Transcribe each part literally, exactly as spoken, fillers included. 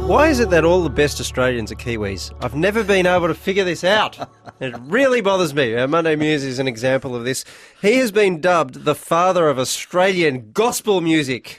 Why is it that all the best Australians are Kiwis? I've never been able to figure this out. It really bothers me. Our Monday Muse is an example of this. He has been dubbed the father of Australian gospel music.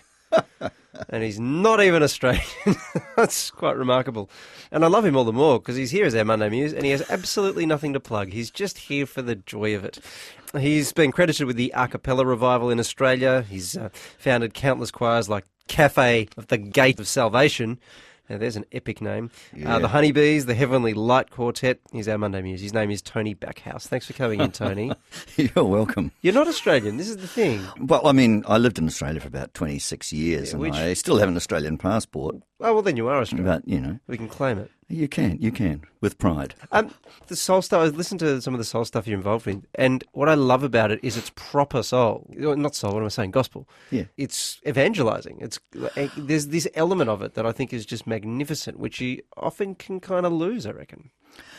And he's not even Australian. That's quite remarkable. And I love him all the more because he's here as our Monday Muse and he has absolutely nothing to plug. He's just here for the joy of it. He's been credited with the a cappella revival in Australia. He's uh, founded countless choirs like Cafe of the Gate of Salvation. Now, there's an epic name. Yeah. Uh, the Honeybees, the Heavenly Light Quartet. He's our Monday Muse. His name is Tony Backhouse. Thanks for coming in, Tony. You're welcome. You're not Australian. This is the thing. Well, I mean, I lived in Australia for about twenty-six years, Yeah, and which- I still have an Australian passport. Oh, well, then you are Australian. But, you know, We can claim it. you can, you can, with pride. Um, the soul stuff, I listened to some of the soul stuff you're involved in, and what I love about it is it's proper soul. Not soul, what am I saying? Gospel. Yeah. It's evangelizing. It's There's this element of it that I think is just magnificent, which you often can kind of lose, I reckon.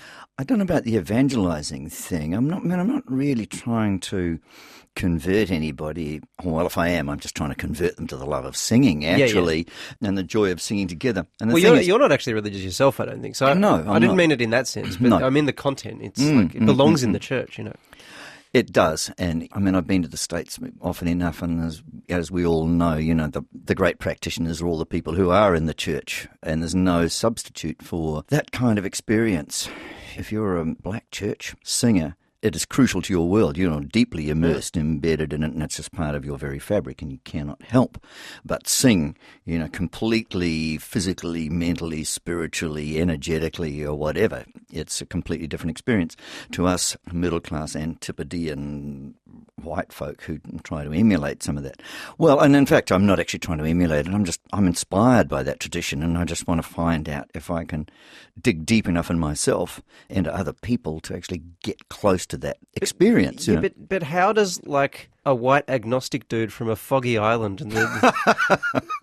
I don't know about the evangelizing thing. I'm not, I mean, I'm not really trying to convert anybody. Well, if I am, I'm just trying to convert them to the love of singing, yeah. actually, and the joy of singing together. And the Well, thing you're, is, you're not actually religious yourself, I don't think. So I, No, I I'm didn't not. mean it in that sense, but No. I mean the content. It's Mm, like, it mm, belongs mm, in mm. the church, you know. It does, and I mean, I've been to the States often enough, and as, as we all know, you know, the, the great practitioners are all the people who are in the church, and there's no substitute for that kind of experience. If you're a black church singer, it is crucial to your world. You're deeply immersed, embedded in it, and it's just part of your very fabric, and you cannot help but sing, you know, completely, physically, mentally, spiritually, energetically, or whatever. It's a completely different experience to us middle-class Antipodean white folk who try to emulate some of that. Well, and in fact, I'm not actually trying to emulate it. I'm just, I'm inspired by that tradition, and I just want to find out if I can dig deep enough in myself and to other people to actually get close to that experience. You Yeah, know? but, but how does, like, a white agnostic dude from a foggy island in the,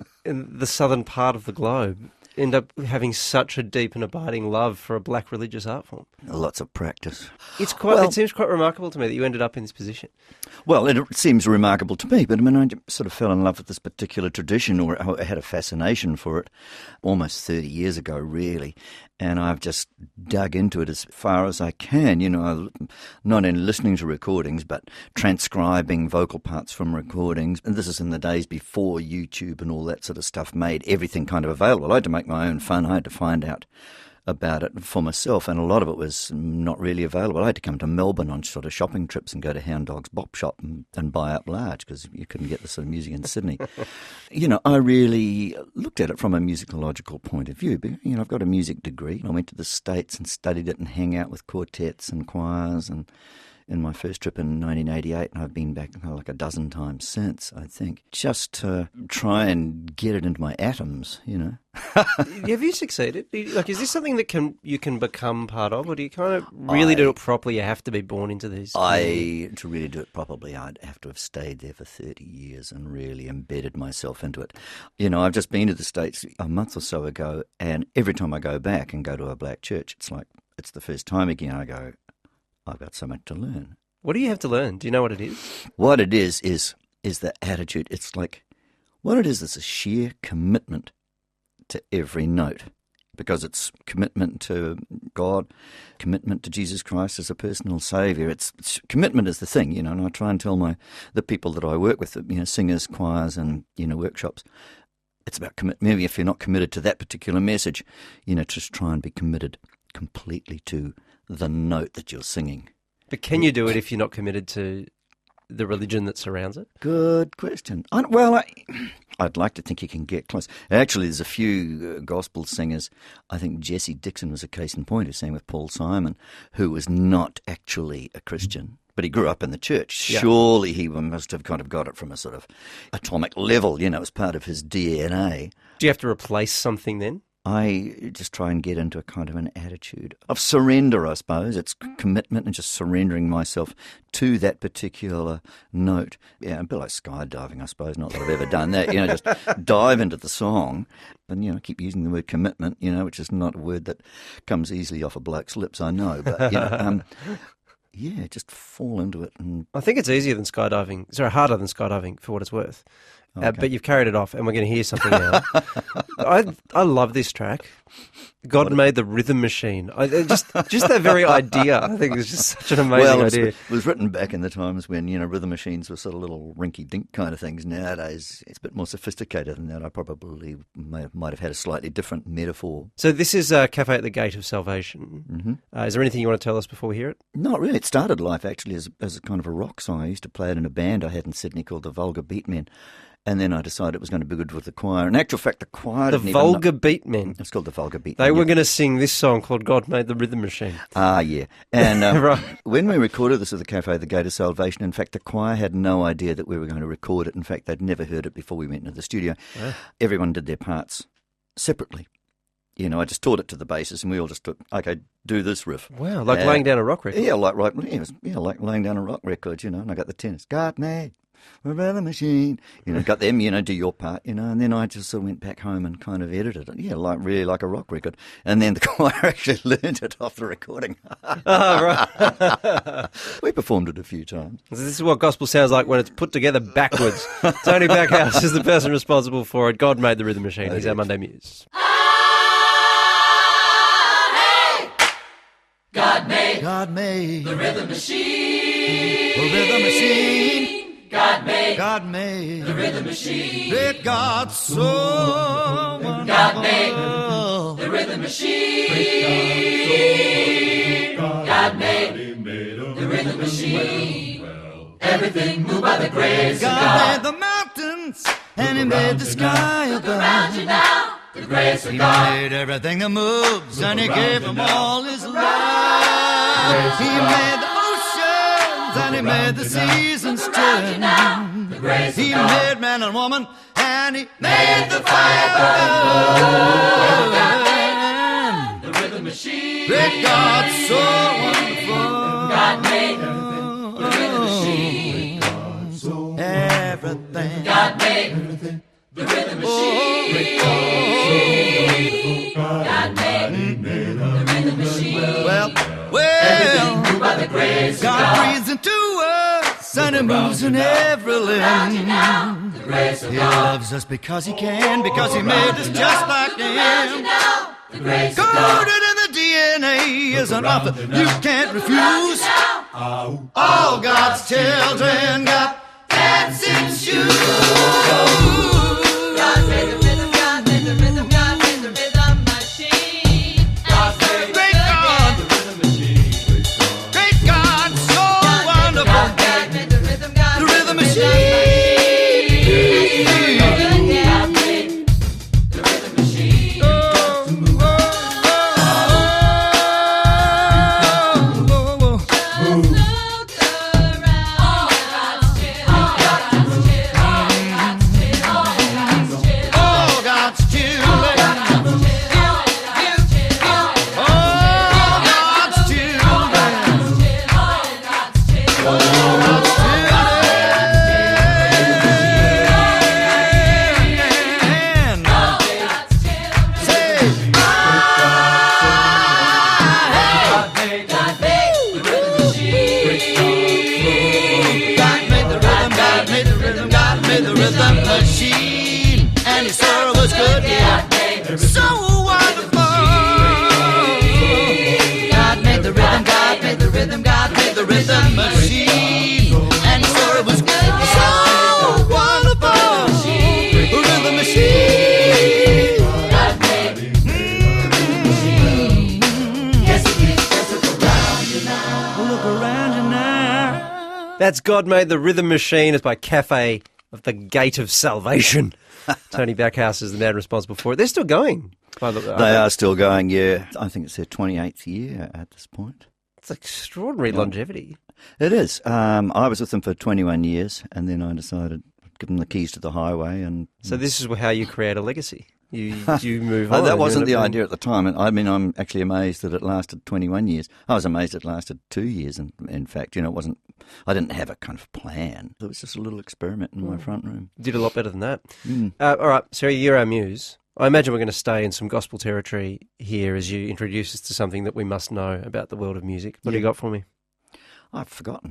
in the southern part of the globe end up having such a deep and abiding love for a black religious art form? Lots of practice. It's quite. Well- it seems quite remarkable to me that you ended up in this position. Well, it seems remarkable to me, but I mean, I sort of fell in love with this particular tradition, or I had a fascination for it almost thirty years ago, really. And I've just dug into it as far as I can, you know, not only listening to recordings, but transcribing vocal parts from recordings. And this is in the days before YouTube and all that sort of stuff made everything kind of available. I had to make my own fun. I had to find out about it for myself, and a lot of it was not really available. I had to come to Melbourne on sort of shopping trips and go to Hound Dog's Bop Shop and, and buy up large because you couldn't get this sort of music in Sydney. You know, I really looked at it from a musicological point of view. But, you know, I've got a music degree. I went to the States and studied it and hang out with quartets and choirs and in my first trip in nineteen eighty-eight, and I've been back like a dozen times since, I think, just to try and get it into my atoms, you know. Have you succeeded? Do you- Like, is this something that can you can become part of, or do you kind of really I- do it properly? You have to be born into these. I, to really do it properly, I'd have to have stayed there for thirty years and really embedded myself into it. You know, I've just been to the States a month or so ago, and every time I go back and go to a black church, it's like, it's the first time again. I go, I've got so much to learn. What do you have to learn? Do you know what it is? What it is, is, is the attitude. It's like, what it is, is a sheer commitment to every note, because it's commitment to God, commitment to Jesus Christ as a personal saviour. It's, it's commitment is the thing, you know. And I try and tell my the people that I work with, you know, singers, choirs, and you know, workshops. It's about commit. Maybe if you're not committed to that particular message, you know, just try and be committed completely to the note that you're singing. But can you do it if you're not committed to the religion that surrounds it? Good question. I, well, I, I'd like to think you can get close. Actually, there's a few uh, gospel singers. I think Jesse Dixon was a case in point, who sang with Paul Simon, who was not actually a Christian, but he grew up in the church. Yeah. Surely he must have kind of got it from a sort of atomic level, you know, as part of his D N A. Do you have to replace something then? I just try and get into a kind of an attitude of surrender, I suppose. It's commitment and just surrendering myself to that particular note. Yeah, a bit like skydiving, I suppose. Not that I've ever done that. You know, just dive into the song and, you know, keep using the word commitment, you know, which is not a word that comes easily off a bloke's lips, I know. But, you know, um, yeah, just fall into it. And I think it's easier than skydiving. Sorry, harder than skydiving, for what it's worth. uh, but you've carried it off, and we're going to hear something now. I I love this track. God made the rhythm machine. I, just just that very idea, I think, is just such an amazing well, it was, idea. It was written back in the times when, you know, rhythm machines were sort of little rinky-dink kind of things. Nowadays, it's a bit more sophisticated than that. I probably may have, might have had a slightly different metaphor. So this is uh, Cafe at the Gate of Salvation. Mm-hmm. Uh, is there anything you want to tell us before we hear it? Not really. It started life, actually, as, as a kind of a rock song. I used to play it in a band I had in Sydney called the Vulgar Beatmen. And then I decided it was going to be good with the choir. In actual fact, the choir The didn't Vulgar even know. Beatmen. It's called the Vulgar Beatmen. They were yeah. going to sing this song called God Made the Rhythm Machine. Ah, yeah. And um, Right. when we recorded this at the Cafe, the Gate of Salvation, in fact, the choir had no idea that we were going to record it. In fact, they'd never heard it before we went into the studio. Oh. Everyone did their parts separately. You know, I just taught it to the bassist, and we all just took, okay, do this riff. Wow, like Uh, laying down a rock record. Yeah, like right, yeah, it was, yeah, like laying down a rock record, you know. And I got the tenors, God made a rhythm machine, you know, got them, you know, do your part, you know. And then I just sort of went back home and kind of edited it, yeah, like really like a rock record. And then the choir actually learned it off the recording. Oh, right. We performed it a few times. This is what gospel sounds like when it's put together backwards. Tony Backhouse is the person responsible for it. God made the rhythm machine. He's our Monday Muse. God made God made the rhythm machine. a rhythm machine. God made God made the rhythm machine. Great God so wonderful. God made the rhythm machine. God made the rhythm machine. Everything moved by the grace of God God. made the mountains and He made the sky Around above. you now, the grace of He God. made everything that moves, and He gave them all His love. He made the oceans, and He made the seasons Around you now, turn. the grace He of God. made man and woman, and He Made the fire burn. The rhythm machine. Great God, so wonderful. God made the rhythm machine. Everything. God made the rhythm machine. God made the rhythm machine. Well, well, Moved by the grace of God God. breathes into us, and He moves in every limb. Now, the grace of He God. loves us because He can, because He made us just like Around you Him. now, the grace of God. Coded in the D N A is an offer you can't refuse. All God's children got dancing shoes. God made the rhythm, God made the rhythm, God made the rhythm machine. God made Great God, great God, so wonderful. God made the rhythm, God The made rhythm the machine. God made the rhythm machine. Oh, oh, oh, oh, oh. All God's children. All God's children. All God's children. Say, God made the rhythm, God made the rhythm, God made the rhythm machine. And He saw it was good, yeah. So wonderful. God made the rhythm, God made the rhythm, God made the rhythm machine. And He saw it was good, so wonderful. Rhythm machine. God made yes, it is. Just look around you now. Look around you now. That's God Made the Rhythm Machine. It's by Cafe of the Gate of Salvation. Tony Backhouse is the man responsible for it. They're still going. By the, They are still going, yeah. I think it's their twenty-eighth year at this point. It's extraordinary longevity. It is. Um, I was with them for twenty-one years, and then I decided I'd give them the keys to the highway. And So this is how you create a legacy. You you move Oh, on. that and wasn't you the end up idea at the time. And I mean, I'm actually amazed that it lasted twenty-one years. I was amazed it lasted two years. In, in fact, you know, it wasn't. I didn't have a kind of plan. It was just a little experiment in my front room. Did a lot better than that. Mm. Uh, all right, Sarah, you're our muse. I imagine we're going to stay in some gospel territory here as you introduce us to something that we must know about the world of music. What do you Yeah. got for me? I've forgotten,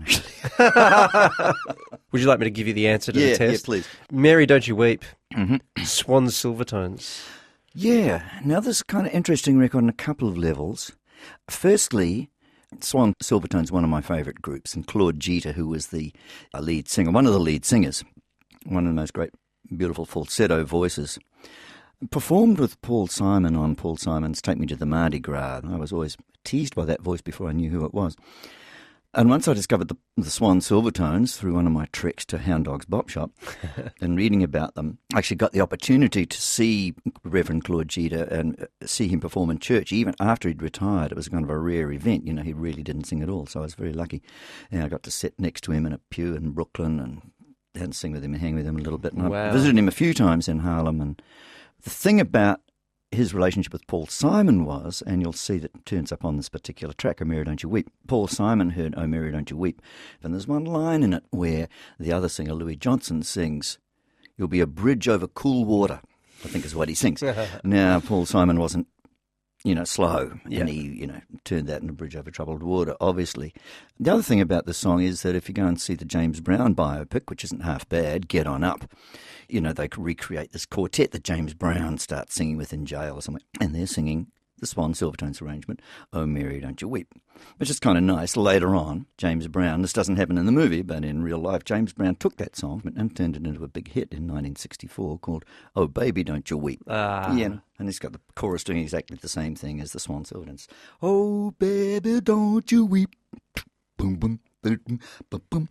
actually. Would you like me to give you the answer to yeah, the test? Yeah, please. Mary, Don't You Weep. Mm-hmm. Swan Silvertones. Yeah. Now, this is kind of interesting record on a couple of levels. Firstly, Swan Silvertones, one of my favourite groups, and Claude Jeter, who was the uh, lead singer, one of the lead singers, one of the most great, beautiful falsetto voices, performed with Paul Simon on Paul Simon's Take Me to the Mardi Gras. I was always teased by that voice before I knew who it was. And once I discovered the, the Swan Silvertones through one of my treks to Hound Dog's Bop Shop and reading about them, I actually got the opportunity to see Reverend Claude Jeter and see him perform in church even after he'd retired. It was kind of a rare event. You know, he really didn't sing at all, so I was very lucky. And I got to sit next to him in a pew in Brooklyn and, and sing with him and hang with him a little bit. And Wow. I visited him a few times in Harlem. And the thing about his relationship with Paul Simon was, and you'll see that it turns up on this particular track, Oh Mary Don't You Weep. Paul Simon heard Oh Mary Don't You Weep, and there's one line in it where the other singer, Louis Johnson, sings, "You'll be a bridge over cool water," I think is what he sings. Now, Paul Simon wasn't, you know, slow, Yeah. and he, you know, turned that into a bridge over troubled water, obviously. The other thing about the song is that if you go and see the James Brown biopic, which isn't half bad, Get On Up, you know, they could recreate this quartet that James Brown starts singing with in jail or somewhere, and they're singing the Swan Silvertones arrangement, Oh Mary Don't You Weep, which is kind of nice. Later on, James Brown, this doesn't happen in the movie, but in real life, James Brown took that song and turned it into a big hit in nineteen sixty-four called Oh Baby Don't You Weep. Ah. Yeah, and it's got the chorus doing exactly the same thing as the Swan Silvertones. Oh baby, don't you weep. Boom, boom, boom, boom, boom.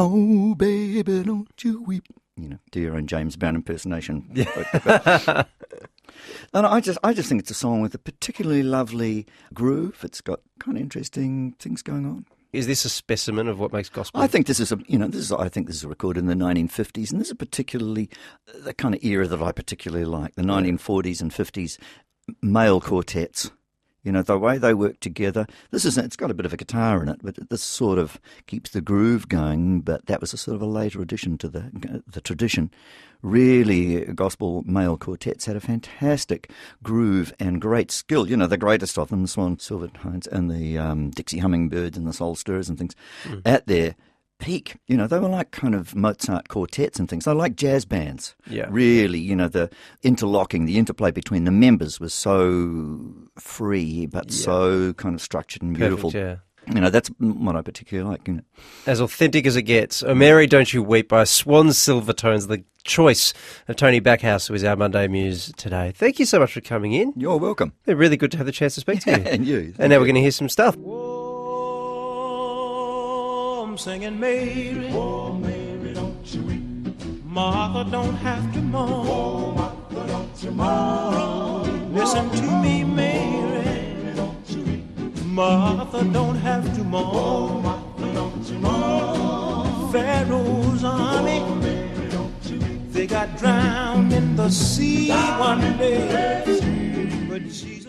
Oh baby, don't you weep. You know, do your own James Brown impersonation. Yeah. And I just, I just think it's a song with a particularly lovely groove. It's got kind of interesting things going on. Is this a specimen of what makes gospel? I think this is a, you know, this is, I think this is a record in the nineteen fifties, and this is particularly the kind of era that I particularly like, the nineteen forties and fifties male quartets. You know, the way they work together. This is, it's got a bit of a guitar in it, but this sort of keeps the groove going. But that was a sort of a later addition to the the tradition. Really, gospel male quartets had a fantastic groove and great skill. You know, the greatest of them, the Swan Silvertones and the um, Dixie Hummingbirds and the Soul Stirrers and things, mm. at their peak. You know, they were like kind of Mozart quartets and things. They were like jazz bands. Yeah. Really, you know, the interlocking, the interplay between the members was so free, but yeah. so kind of structured and beautiful. Perfect, yeah. You know, that's what I particularly like. You know. As authentic as it gets. Oh Mary Don't You Weep by Swan Silvertones, the choice of Tony Backhouse, who is our Monday Muse today. Thank you so much for coming in. You're welcome. It's really good to have the chance to speak to you. and you. And now you. We're going to hear some stuff. Oh, I'm singing Mary. Oh, Mary, don't you weep. Martha don't have to mourn. Oh, Martha, don't you mourn. Listen to me, Mary. Martha don't have to mourn. Oh, Martha, don't you mourn. Pharaoh's army, oh, Mary, don't you weep. They got drowned in the sea one day, but Jesus